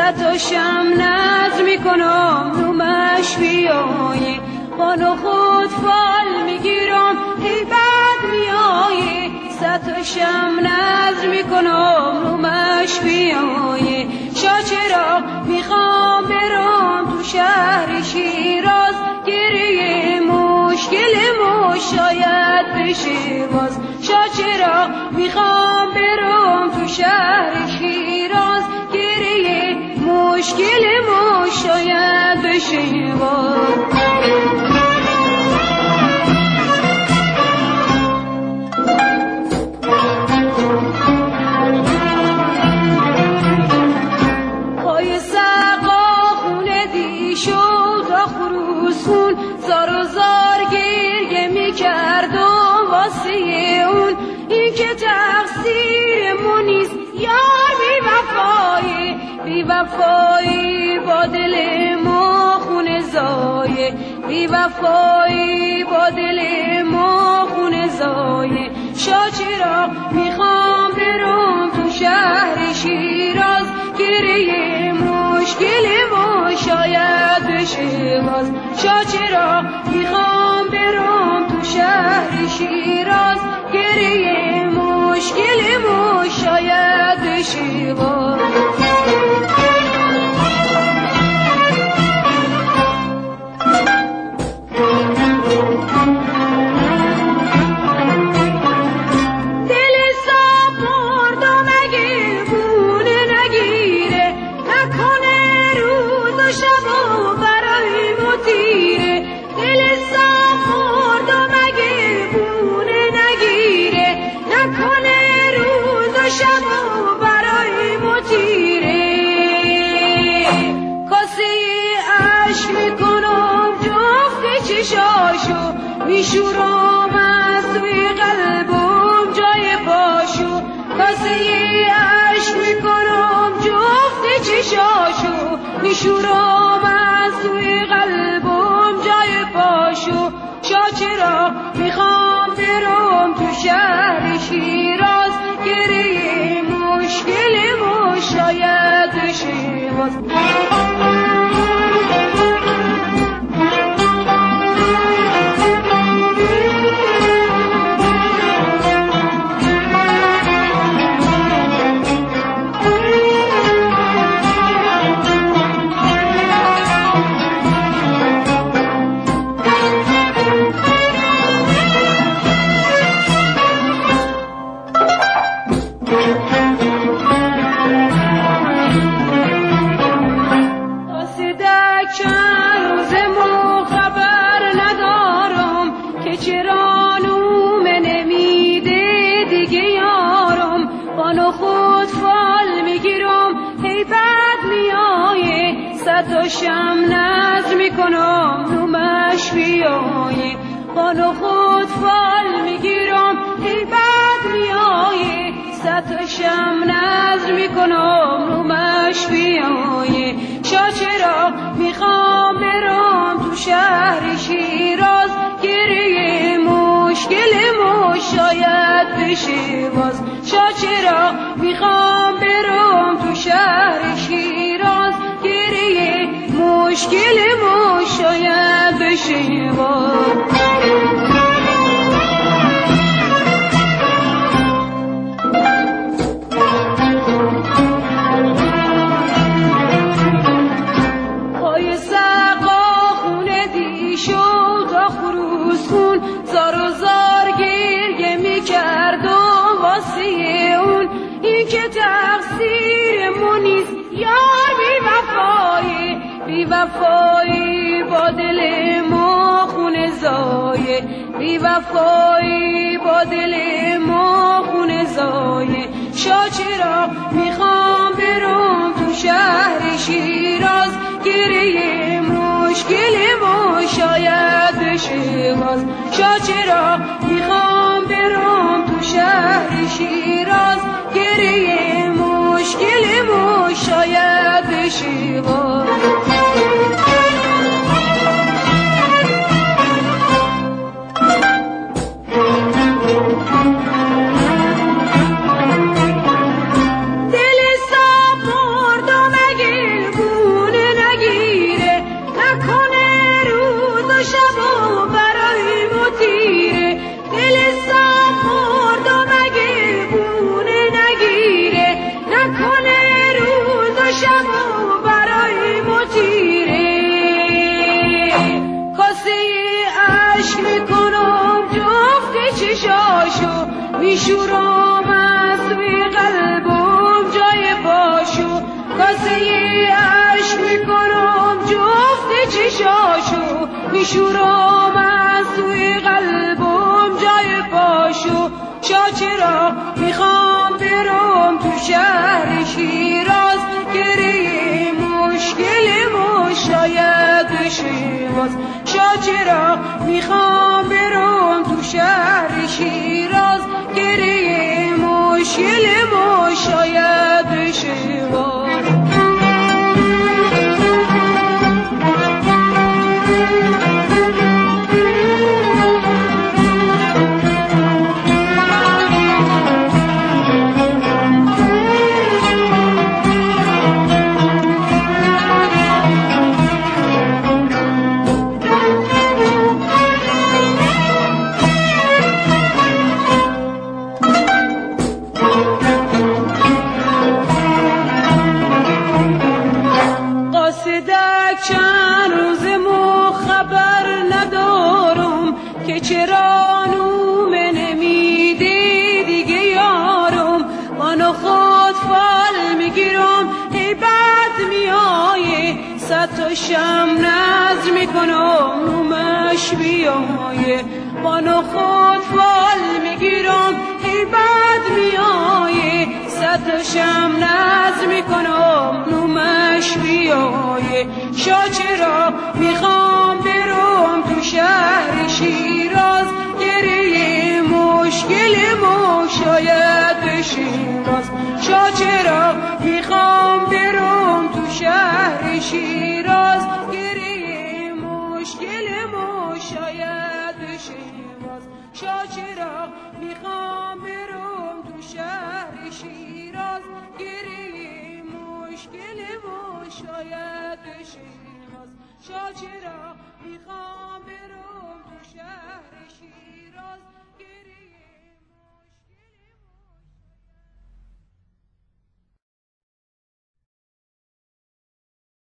تا شم نظر میکنم رو مشویای بانو خود فال میگیرم ای بد میای تا شم نظر میکنم رو مشویای چرا میخوام برم تو شهر شیراز گریه مشکل شاید بشه باز چرا میخوام برم تو شهر شیراز گریه مشکل شاید بشه باز وفایی با دل ما خون زایه بی وفایی با دل ما خون زایه چرا میخوام برم تو شهر شیراز گریه مشکل ما شاید بشه باز چرا میخوام برم تو شهر شیراز گریه مشکل ما شاید بشه باز میشورم از توی قلبم جای پاشو کاسه عشق میکنم جفت چشاشو میشورم از توی قلبم جای پاشو چرا میخوام برم تو شهر شیراز گریه مشکل ما شاید بشه باز تا شم نظر میکنم رو مشویای بانو خود فال میگیرم ای بد میای تا شم نظر میکنم رو مشویای چرا میخوام برم تو شهر شیراز گریه مشکل ما شاید بشه باز چرا میخوام برم تو شهر شیراز گریه مشکل ما شاید بشه باز پای سقا خونه دی شد تا خروس خون زار و زار گریه میکردم واسه اون این که تقصیر ما نیست یار بی وفایی با دل ما خون زایه بی وفایی با دل ما خون زایه چرا میخوام برم تو شهر شیراز گریه مشکل ما شاید بشه باز چرا میخوام برم تو شهر شیراز گریه مشکل ما شاید بشه باز دل سپردم اگه میشورم از توی قلبم جای پاشو کاسه اش میکنم جفت چشاشو میشورم از توی قلبم جای پاشو چرا میخوام برم تو شهر شیراز گریه مشکل شاید بشه باز چرا میخوام برم تو شهر شیراز گریه مشکل شاید بشه باز چند روز خبر ندارم که چرا نومه نمیده دیگه یارم منو خود فال میگیرم ای بد میایه صد تا شم نظر میکنم نومش بیایه منو خود فال میگیرم ای بد میایه صد تا شم نظر میکنم نومش بیایه چرا میخوام برم تو شهر شیراز گریه مشکل شاید بشه باز چرا میخوام برم تو شهر شیراز گریه مشکل شاید بشه باز چرا میخوام برم تو شهر شیراز گریه مشکل شاید بشه باز چرا میخوام برم تو شهر شیراز